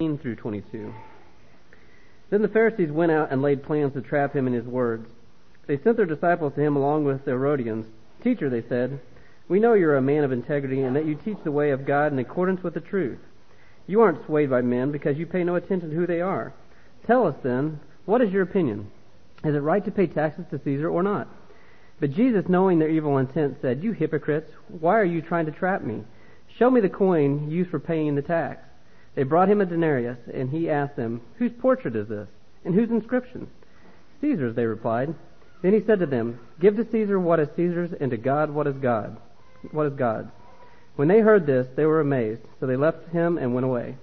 through 22. Then the Pharisees went out and laid plans to trap him in his words. They sent their disciples to him along with the Herodians. "Teacher," they said, "we know you are a man of integrity and that you teach the way of God in accordance with the truth. You aren't swayed by men because you pay no attention to who they are. Tell us then, what is your opinion? Is it right to pay taxes to Caesar or not?" But Jesus, knowing their evil intent, said, "You hypocrites, why are you trying to trap me? Show me the coin used for paying the tax." They brought him a denarius, and he asked them, "Whose portrait is this, and whose inscription?" "Caesar's," they replied. Then he said to them, "Give to Caesar what is Caesar's, and to God what is God's." When they heard this, they were amazed, so they left him and went away.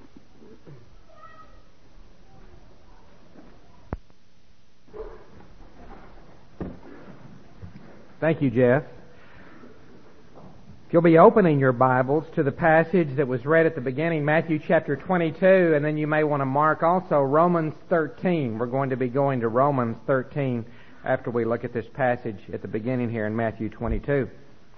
Thank you, Jeff. You'll be opening your Bibles to the passage that was read at the beginning, Matthew chapter 22, and then you may want to mark also Romans 13. We're going to be going to Romans 13 after we look at this passage at the beginning here in Matthew 22.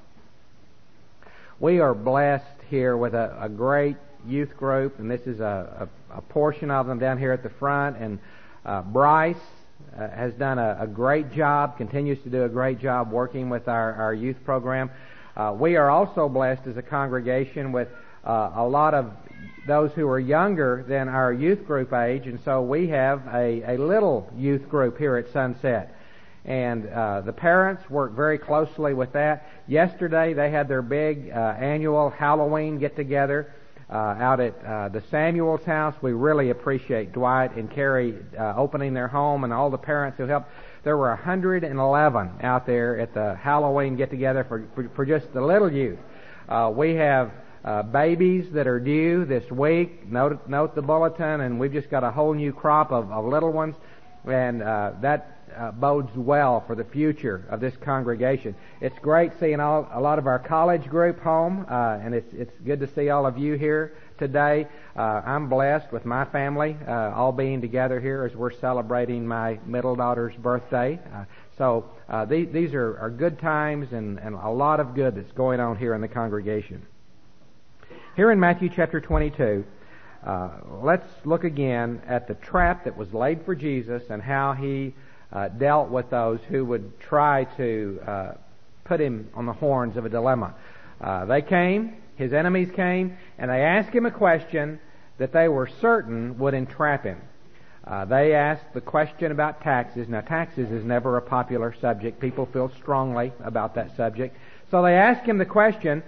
We are blessed here with a great youth group, and this is a portion of them down here at the front, and Bryce has done a great job, continues to do a great job working with our youth program. We are also blessed as a congregation with a lot of those who are younger than our youth group age, and so we have a little youth group here at Sunset. And the parents work very closely with that. Yesterday they had their big annual Halloween get-together out at the Samuels house. We really appreciate Dwight and Carrie opening their home and all the parents who helped. There were 111 out there at the Halloween get-together for just the little youth. We have babies that are due this week. Note the bulletin, and we've just got a whole new crop of little ones, and that bodes well for the future of this congregation. It's great seeing a lot of our college group home, and it's good to see all of you here today. I'm blessed with my family all being together here as we're celebrating my middle daughter's birthday. So these are good times and a lot of good that's going on here in the congregation. Here in Matthew chapter 22, let's look again at the trap that was laid for Jesus and how he dealt with those who would try to put him on the horns of a dilemma. They came, his enemies came, and they asked him a question that they were certain would entrap him. They asked the question about taxes. Now, taxes is never a popular subject. People feel strongly about that subject. So they asked him the question,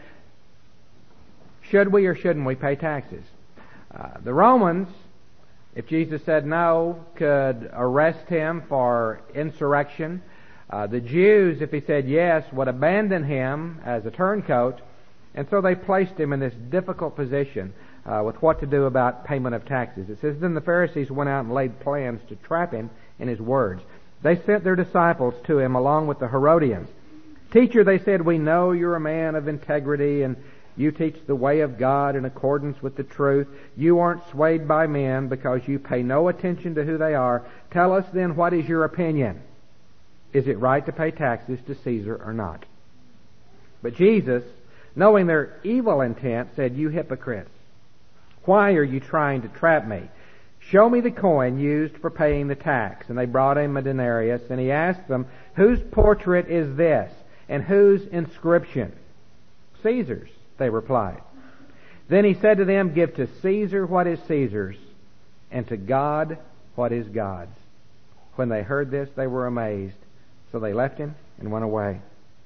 should we or shouldn't we pay taxes? The Romans, if Jesus said no, could arrest him for insurrection. The Jews, if he said yes, would abandon him as a turncoat. And so they placed him in this difficult position with what to do about payment of taxes. It says, then the Pharisees went out and laid plans to trap him in his words. They sent their disciples to him along with the Herodians. "Teacher," they said, "we know you're a man of integrity and you teach the way of God in accordance with the truth. You aren't swayed by men because you pay no attention to who they are. Tell us then, what is your opinion? Is it right to pay taxes to Caesar or not?" But Jesus, knowing their evil intent, said, "You hypocrites, why are you trying to trap me? Show me the coin used for paying the tax." And they brought him a denarius, and he asked them, "Whose portrait is this, and whose inscription?" "Caesar's," they replied. Then he said to them, "Give to Caesar what is Caesar's, and to God what is God's." When they heard this, they were amazed. So they left him and went away.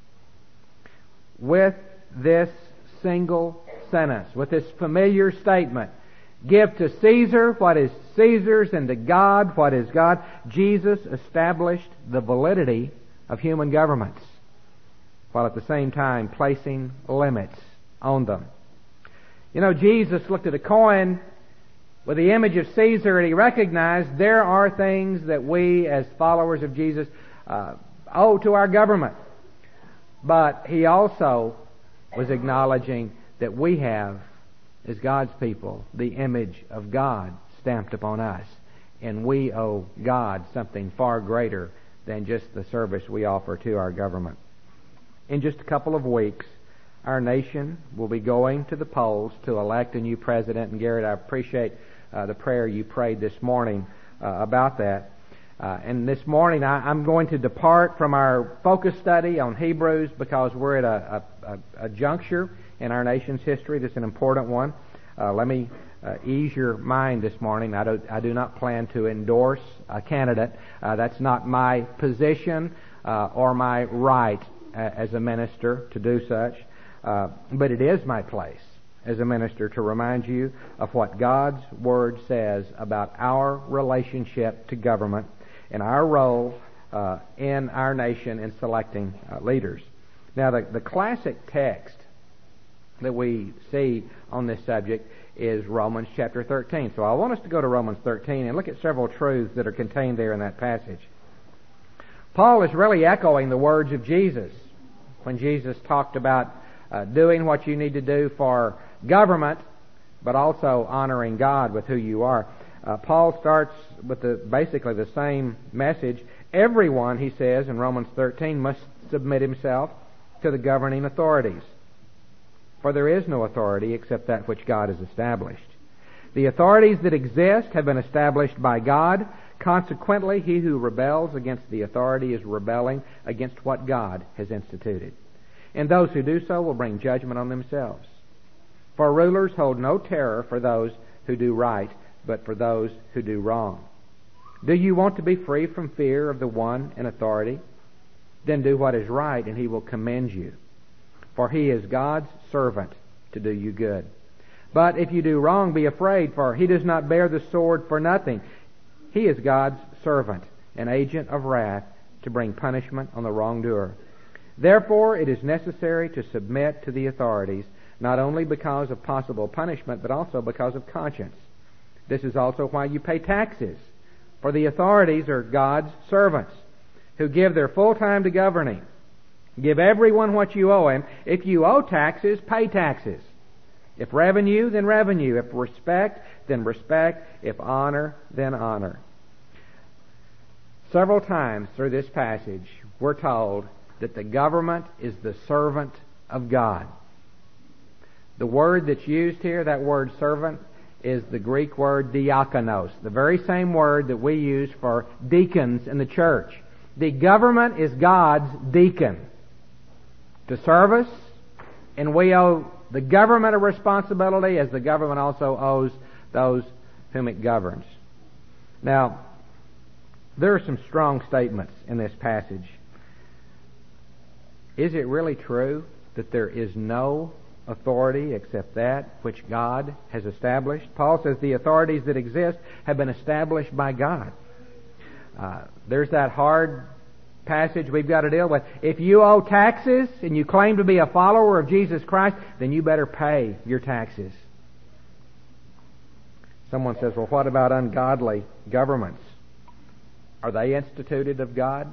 With this single sentence, with this familiar statement, "Give to Caesar what is Caesar's, and to God what is God," Jesus established the validity of human governments, while at the same time placing limits on them. You know, Jesus looked at a coin with the image of Caesar, and he recognized there are things that we as followers of Jesus owe to our government. But he also was acknowledging that we have, as God's people, the image of God stamped upon us, and we owe God something far greater than just the service we offer to our government. In just a couple of weeks, our nation will be going to the polls to elect a new president. And Garrett, I appreciate the prayer you prayed this morning about that. And this morning I'm going to depart from our focus study on Hebrews because we're at a juncture in our nation's history that's an important one. Let me ease your mind this morning. I do not plan to endorse a candidate. That's not my position or my right as a minister to do such. But it is my place as a minister to remind you of what God's Word says about our relationship to government and our role in our nation in selecting leaders. Now, the classic text that we see on this subject is Romans chapter 13. So I want us to go to Romans 13 and look at several truths that are contained there in that passage. Paul is really echoing the words of Jesus when Jesus talked about doing what you need to do for government, but also honoring God with who you are. Paul starts with basically the same message. Everyone, he says in Romans 13, must submit himself to the governing authorities. For there is no authority except that which God has established. The authorities that exist have been established by God. Consequently, he who rebels against the authority is rebelling against what God has instituted. And those who do so will bring judgment on themselves. For rulers hold no terror for those who do right, but for those who do wrong. Do you want to be free from fear of the one in authority? Then do what is right, and he will commend you. For he is God's servant to do you good. But if you do wrong, be afraid, for he does not bear the sword for nothing. He is God's servant, an agent of wrath, to bring punishment on the wrongdoer. Therefore, it is necessary to submit to the authorities, not only because of possible punishment, but also because of conscience. This is also why you pay taxes, for the authorities are God's servants, who give their full time to governing. Give everyone what you owe him. If you owe taxes, pay taxes. If revenue, then revenue. If respect, then respect. If honor, then honor. Several times through this passage, we're told that the government is the servant of God. The word that's used here, that word servant, is the Greek word diakonos, the very same word that we use for deacons in the church. The government is God's deacon to serve us, and we owe the government a responsibility as the government also owes those whom it governs. Now, there are some strong statements in this passage. Is it really true that there is no authority except that which God has established? Paul says the authorities that exist have been established by God. There's that hard passage we've got to deal with. If you owe taxes and you claim to be a follower of Jesus Christ, then you better pay your taxes. Someone says, well, what about ungodly governments? Are they instituted of God?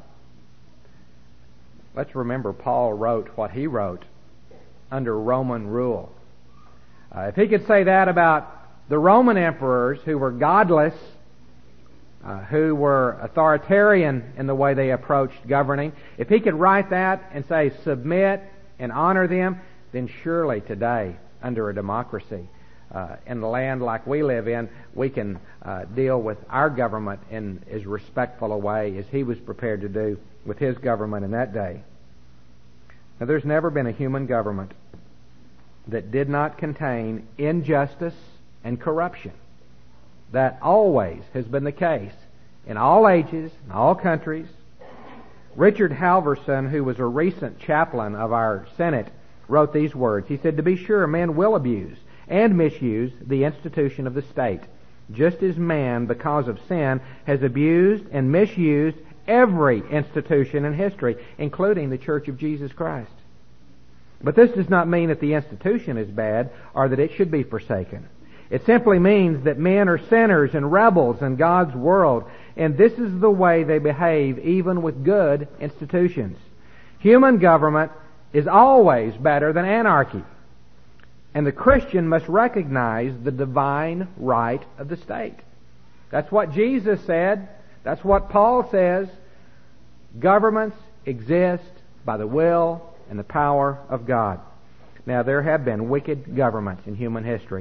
Let's remember Paul wrote what he wrote under Roman rule. If he could say that about the Roman emperors who were godless, who were authoritarian in the way they approached governing, if he could write that and say submit and honor them, then surely today, under a democracy, in the land like we live in, we can deal with our government in as respectful a way as he was prepared to do with his government in that day. Now, there's never been a human government that did not contain injustice and corruption. That always has been the case in all ages, in all countries. Richard Halverson, who was a recent chaplain of our Senate, wrote these words. He said, "To be sure, men will abuse and misuse the institution of the state, just as man, because of sin, has abused and misused every institution in history, including the Church of Jesus Christ. But this does not mean that the institution is bad or that it should be forsaken. It simply means that men are sinners and rebels in God's world, and this is the way they behave even with good institutions. Human government is always better than anarchy, and the Christian must recognize the divine right of the state." That's what Jesus said. That's what Paul says. Governments exist by the will and the power of God. Now, there have been wicked governments in human history,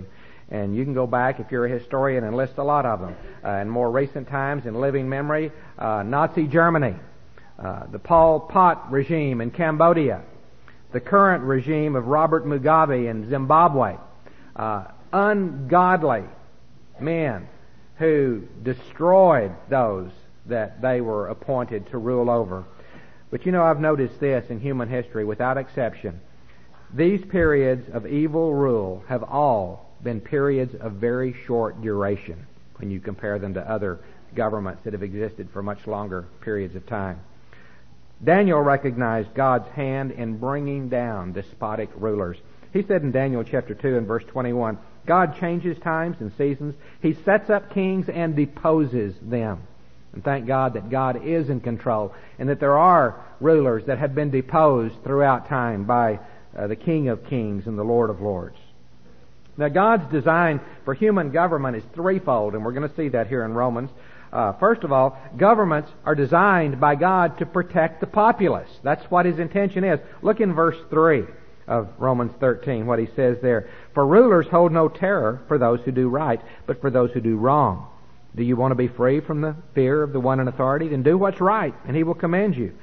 And you can go back, if you're a historian, and list a lot of them. In more recent times, in living memory, Nazi Germany, the Pol Pot regime in Cambodia, the current regime of Robert Mugabe in Zimbabwe, ungodly men who destroyed those that they were appointed to rule over. But you know, I've noticed this in human history, without exception. These periods of evil rule have all been periods of very short duration when you compare them to other governments that have existed for much longer periods of time. Daniel recognized God's hand in bringing down despotic rulers. He said in Daniel chapter 2 and verse 21, God changes times and seasons. He sets up kings and deposes them. And thank God that God is in control and that there are rulers that have been deposed throughout time by the King of Kings and the Lord of Lords. Now, God's design for human government is threefold, and we're going to see that here in Romans. First of all, governments are designed by God to protect the populace. That's what His intention is. Look in verse 3 of Romans 13, what he says there. For rulers hold no terror for those who do right, but for those who do wrong. Do you want to be free from the fear of the one in authority? Then do what's right, and He will commend you.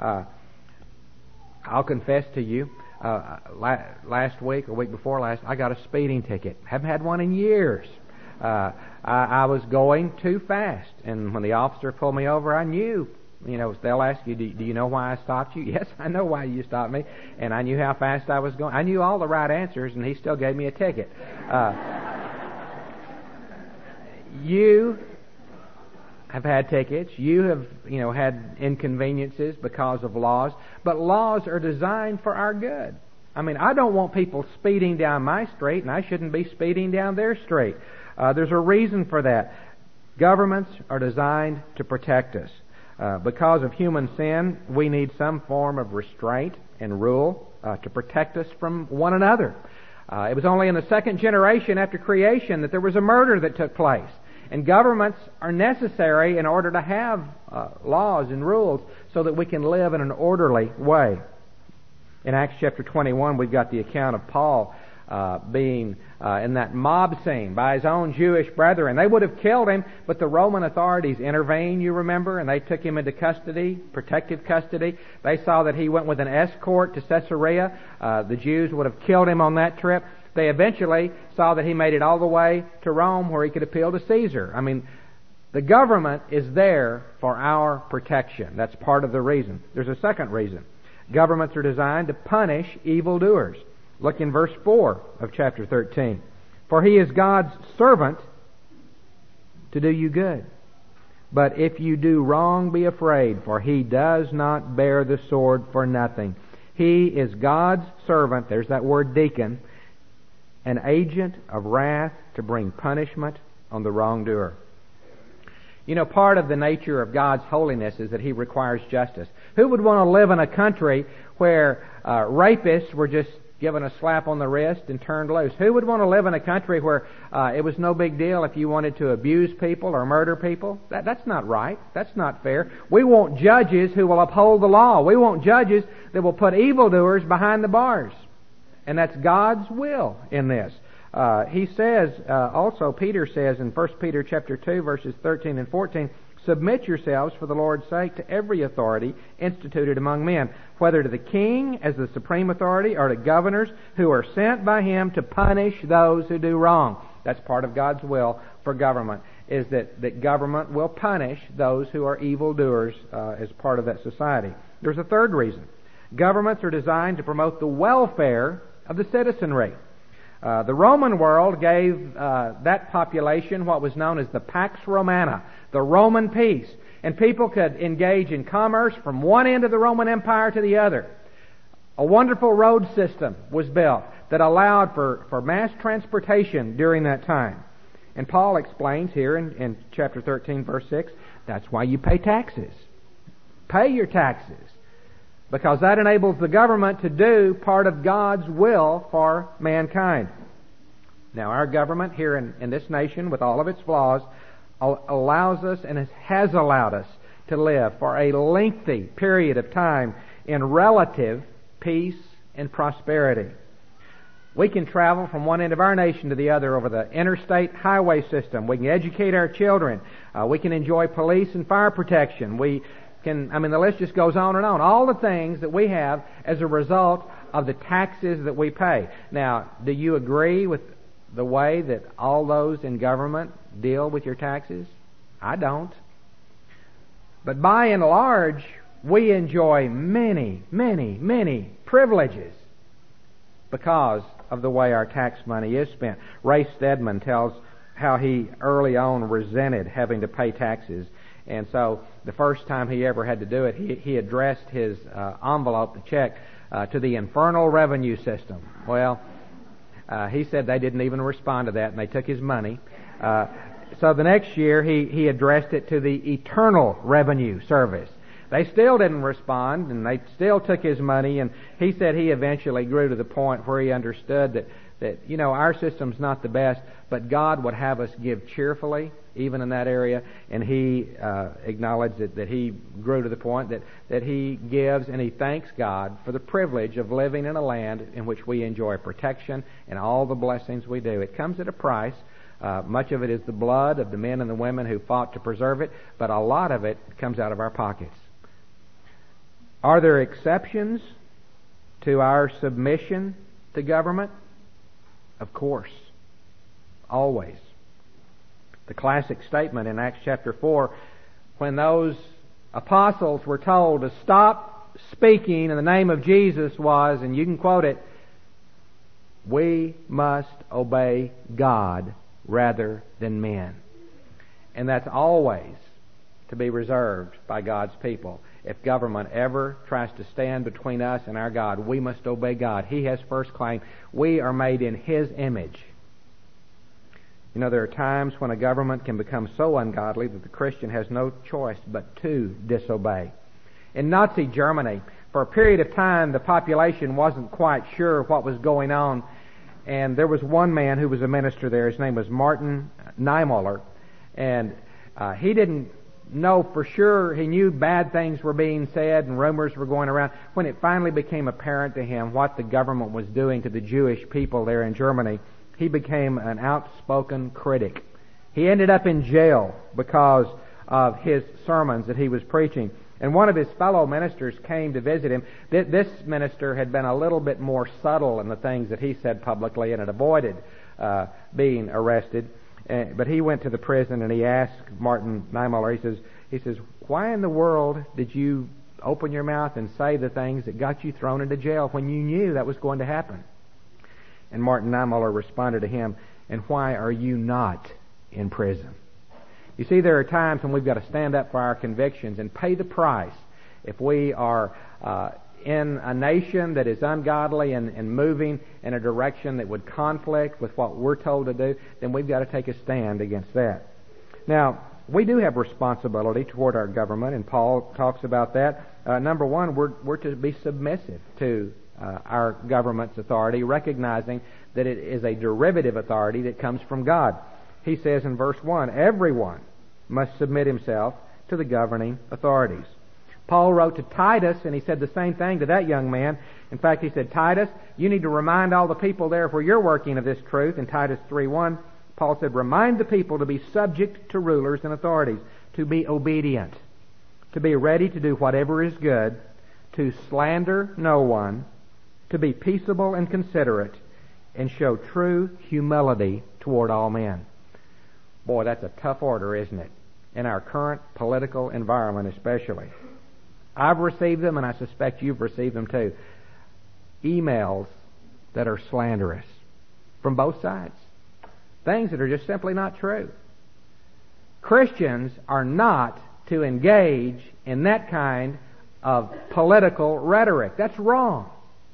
I'll confess to you, last week or week before last, I got a speeding ticket. Haven't had one in years. I was going too fast, and when the officer pulled me over, I knew. You know, they'll ask you, do you know why I stopped you? Yes, I know why you stopped me, and I knew how fast I was going. I knew all the right answers, and he still gave me a ticket. You have had tickets. You have, had inconveniences because of laws. But laws are designed for our good. I mean, I don't want people speeding down my street, and I shouldn't be speeding down their street. There's a reason for that. Governments are designed to protect us. Because of human sin, we need some form of restraint and rule to protect us from one another. It was only in the second generation after creation that there was a murder that took place. And governments are necessary in order to have laws and rules so that we can live in an orderly way. In Acts chapter 21, we've got the account of Paul being in that mob scene by his own Jewish brethren. They would have killed him, but the Roman authorities intervened, you remember, and they took him into custody, protective custody. They saw that he went with an escort to Caesarea. The Jews would have killed him on that trip. They eventually saw that he made it all the way to Rome where he could appeal to Caesar. I mean, the government is there for our protection. That's part of the reason. There's a second reason. Governments are designed to punish evildoers. Look in verse 4 of chapter 13. For he is God's servant to do you good. But if you do wrong, be afraid, for he does not bear the sword for nothing. He is God's servant, there's that word deacon, an agent of wrath to bring punishment on the wrongdoer. You know, part of the nature of God's holiness is that He requires justice. Who would want to live in a country where rapists were just given a slap on the wrist and turned loose? Who would want to live in a country where it was no big deal if you wanted to abuse people or murder people? That's not right. That's not fair. We want judges who will uphold the law. We want judges that will put evildoers behind the bars. And that's God's will in this. He says, also Peter says in 1 Peter chapter 2, verses 13 and 14, submit yourselves for the Lord's sake to every authority instituted among men, whether to the king as the supreme authority or to governors who are sent by him to punish those who do wrong. That's part of God's will for government, is that government will punish those who are evildoers as part of that society. There's a third reason. Governments are designed to promote the welfare of the citizenry. The Roman world gave that population what was known as the Pax Romana, the Roman peace. And people could engage in commerce from one end of the Roman Empire to the other. A wonderful road system was built that allowed for mass transportation during that time. And Paul explains here in chapter 13, verse 6, that's why you pay taxes. Pay your taxes. Because that enables the government to do part of God's will for mankind. Now, our government here in this nation, with all of its flaws, allows us and has allowed us to live for a lengthy period of time in relative peace and prosperity. We can travel from one end of our nation to the other over the interstate highway system. We can educate our children. We can enjoy police and fire protection. We can, the list just goes on and on. All the things that we have as a result of the taxes that we pay. Now, do you agree with the way that all those in government deal with your taxes? I don't. But by and large, we enjoy many, many, many privileges because of the way our tax money is spent. Ray Stedman tells how he early on resented having to pay taxes. And so the first time he ever had to do it, he addressed his envelope, the check, to the Infernal Revenue System. Well, he said they didn't even respond to that, and they took his money. So the next year, he addressed it to the Eternal Revenue Service. They still didn't respond, and they still took his money, and he said he eventually grew to the point where he understood that our system's not the best, but God would have us give cheerfully, even in that area, and he acknowledged that he grew to the point that he gives and he thanks God for the privilege of living in a land in which we enjoy protection and all the blessings we do. It comes at a price. Much of it is the blood of the men and the women who fought to preserve it, but a lot of it comes out of our pockets. Are there exceptions to our submission to government? Of course. Always. The classic statement in Acts chapter 4, when those apostles were told to stop speaking in the name of Jesus, was, and you can quote it, "We must obey God rather than men." And that's always to be reserved by God's people. If government ever tries to stand between us and our God, we must obey God. He has first claim. We are made in His image. There are times when a government can become so ungodly that the Christian has no choice but to disobey. In Nazi Germany, for a period of time, the population wasn't quite sure what was going on, and there was one man who was a minister there. His name was Martin Niemöller, and he didn't know for sure. He knew bad things were being said and rumors were going around. When it finally became apparent to him what the government was doing to the Jewish people there in Germany, he became an outspoken critic. He ended up in jail because of his sermons that he was preaching. And one of his fellow ministers came to visit him. This minister had been a little bit more subtle in the things that he said publicly and had avoided being arrested. But he went to the prison and he asked Martin Niemöller, he says, "Why in the world did you open your mouth and say the things that got you thrown into jail when you knew that was going to happen?" And Martin Niemöller responded to him, "And why are you not in prison?" You see, there are times when we've got to stand up for our convictions and pay the price. If we are in a nation that is ungodly and moving in a direction that would conflict with what we're told to do, then we've got to take a stand against that. Now, we do have responsibility toward our government, and Paul talks about that. Number one, we're to be submissive to our government's authority, recognizing that it is a derivative authority that comes from God. He says in verse 1, everyone must submit himself to the governing authorities. Paul wrote to Titus, and he said the same thing to that young man. In fact, he said, "Titus, you need to remind all the people there where you're working of this truth." In Titus 3:1, Paul said, "Remind the people to be subject to rulers and authorities, to be obedient, to be ready to do whatever is good, to slander no one, to be peaceable and considerate, and show true humility toward all men." Boy, that's a tough order, isn't it? In our current political environment especially. I've received them, and I suspect you've received them too. Emails that are slanderous from both sides. Things that are just simply not true. Christians are not to engage in that kind of political rhetoric. That's wrong.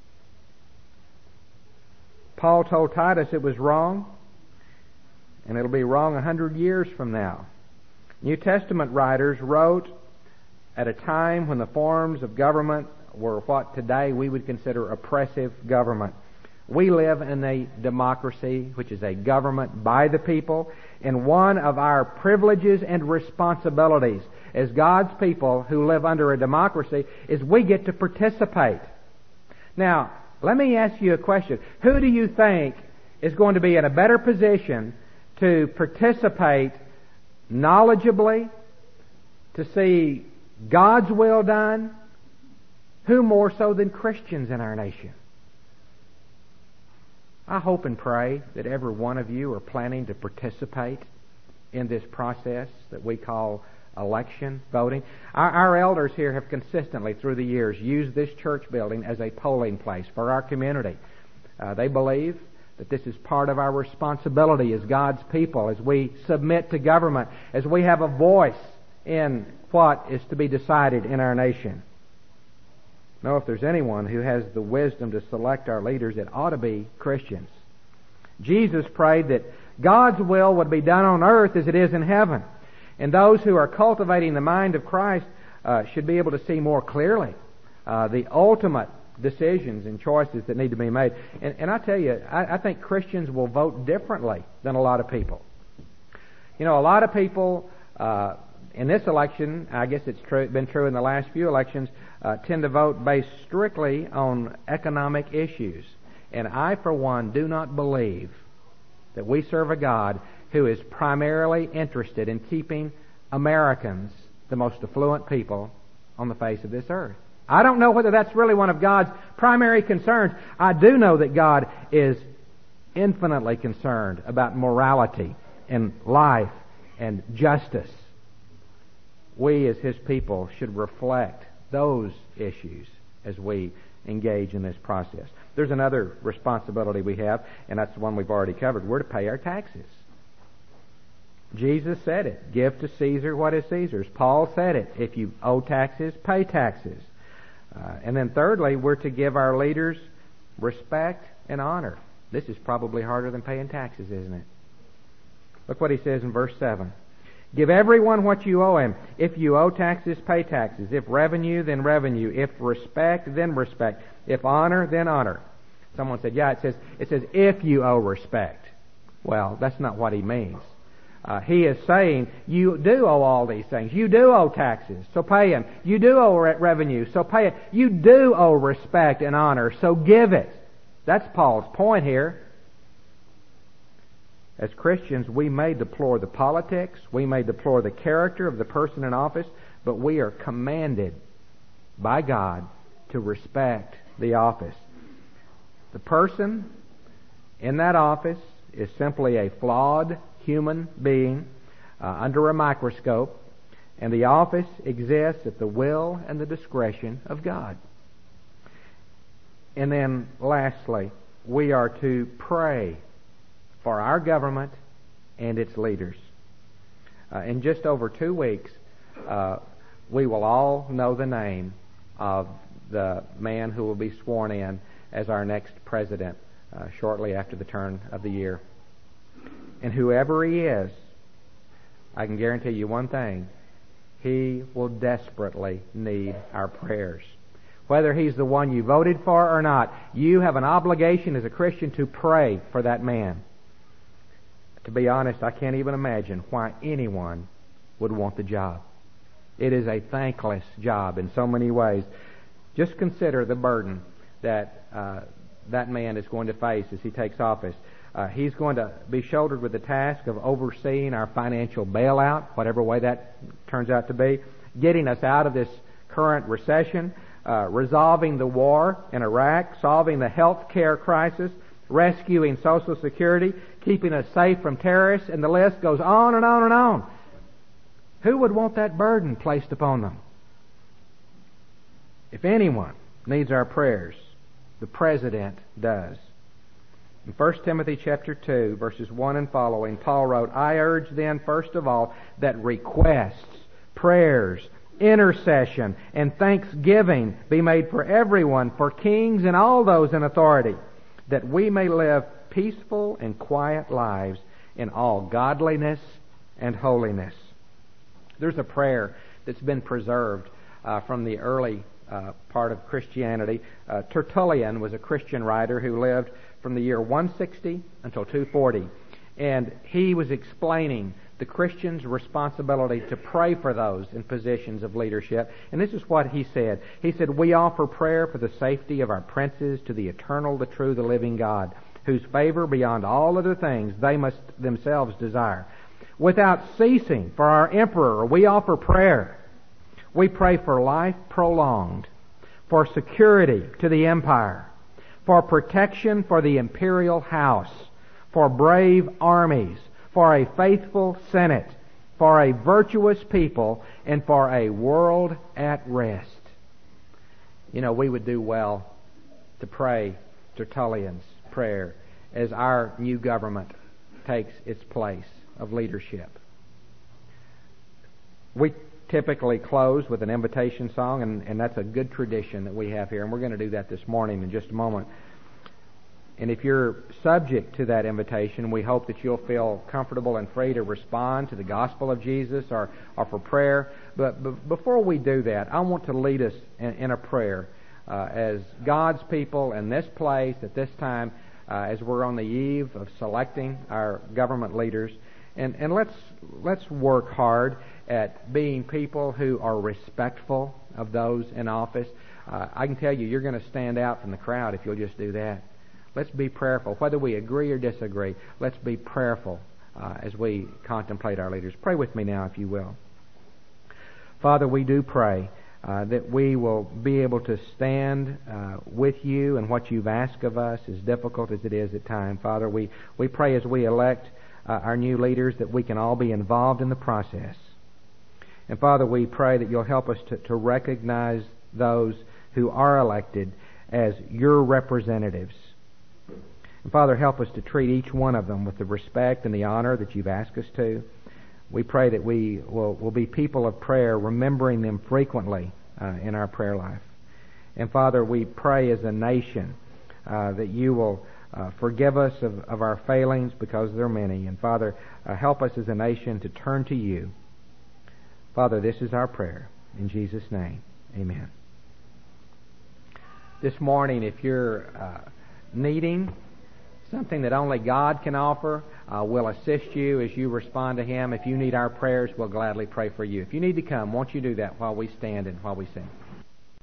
Paul told Titus it was wrong, and it'll be wrong 100 years from now. New Testament writers wrote at a time when the forms of government were what today we would consider oppressive government. We live in a democracy, which is a government by the people, and one of our privileges and responsibilities as God's people who live under a democracy is we get to participate. Now, Let me ask you a question. Who do you think is going to be in a better position to participate knowledgeably, to see God's will done? Who more so than Christians in our nation? I hope and pray that every one of you are planning to participate in this process that we call election voting. Our elders here have consistently through the years used this church building as a polling place for our community. They believe that this is part of our responsibility as God's people, as we submit to government, as we have a voice in what is to be decided in our nation. Now, if there's anyone who has the wisdom to select our leaders, it ought to be Christians. Jesus prayed that God's will would be done on earth as it is in heaven. And those who are cultivating the mind of Christ should be able to see more clearly the ultimate decisions and choices that need to be made. And I tell you, I think Christians will vote differently than a lot of people. You know, a lot of people in this election, I guess it's been true in the last few elections, tend to vote based strictly on economic issues. And I, for one, do not believe that we serve a God who is primarily interested in keeping Americans the most affluent people on the face of this earth. I don't know whether that's really one of God's primary concerns. I do know that God is infinitely concerned about morality and life and justice. We as His people should reflect those issues as we engage in this process. There's another responsibility we have, and that's the one we've already covered. We're to pay our taxes. Jesus said it. Give to Caesar what is Caesar's. Paul said it. If you owe taxes, pay taxes. And then thirdly, we're to give our leaders respect and honor. This is probably harder than paying taxes, isn't it? Look what he says in verse 7. Give everyone what you owe him. If you owe taxes, pay taxes. If revenue, then revenue. If respect, then respect. If honor, then honor. Someone said, yeah, it says if you owe respect. Well, that's not what he means. He is saying you do owe all these things. You do owe taxes, so pay them. You do owe revenue, so pay it. You do owe respect and honor, so give it. That's Paul's point here. As Christians, we may deplore the politics, we may deplore the character of the person in office, but we are commanded by God to respect the office. The person in that office is simply a flawed human being under a microscope, and the office exists at the will and the discretion of God. And then lastly, we are to pray for our government and its leaders. In just over 2 weeks, we will all know the name of the man who will be sworn in as our next president shortly after the turn of the year. And whoever he is, I can guarantee you one thing: he will desperately need our prayers. Whether he's the one you voted for or not, you have an obligation as a Christian to pray for that man. To be honest, I can't even imagine why anyone would want the job. It is a thankless job in so many ways. Just consider the burden that that man is going to face as he takes office. He's going to be shouldered with the task of overseeing our financial bailout, whatever way that turns out to be, getting us out of this current recession, resolving the war in Iraq, solving the health care crisis, rescuing Social Security, keeping us safe from terrorists, and the list goes on and on and on. Who would want that burden placed upon them? If anyone needs our prayers, the President does. In 1 Timothy chapter 2, verses 1 and following, Paul wrote, I urge then, first of all, that requests, prayers, intercession, and thanksgiving be made for everyone, for kings and all those in authority, that we may live peaceful and quiet lives in all godliness and holiness. There's a prayer that's been preserved from the early part of Christianity. Tertullian was a Christian writer who lived from the year 160 until 240. And he was explaining the Christian's responsibility to pray for those in positions of leadership. And this is what he said. He said, "We offer prayer for the safety of our princes to the eternal, the true, the living God, whose favor beyond all other things they must themselves desire. Without ceasing, for our emperor, we offer prayer. We pray for life prolonged, for security to the empire, for protection for the imperial house, for brave armies, for a faithful senate, for a virtuous people, and for a world at rest." You know, we would do well to pray Tertullian's prayer as our new government takes its place of leadership. We typically close with an invitation song, and that's a good tradition that we have here, and we're going to do that this morning in just a moment. And if you're subject to that invitation, we hope that you'll feel comfortable and free to respond to the gospel of Jesus or for prayer. But before we do that, I want to lead us in a prayer as God's people in this place at this time, as we're on the eve of selecting our government leaders. And let's work hard at being people who are respectful of those in office. I can tell you, you're going to stand out from the crowd if you'll just do that. Let's be prayerful. Whether we agree or disagree, let's be prayerful as we contemplate our leaders. Pray with me now, if you will. Father, we do pray that we will be able to stand with you and what you've asked of us, as difficult as it is at times. Father, we pray as we elect our new leaders that we can all be involved in the process. And Father, we pray that you'll help us to recognize those who are elected as your representatives. And Father, help us to treat each one of them with the respect and the honor that you've asked us to. We pray that we will be people of prayer, remembering them frequently in our prayer life. And Father, we pray as a nation that you will forgive us of our failings, because there are many. And Father, help us as a nation to turn to you. Father, this is our prayer. In Jesus' name, amen. This morning, if you're needing something that only God can offer, we'll assist you as you respond to Him. If you need our prayers, we'll gladly pray for you. If you need to come, won't you do that while we stand and while we sing?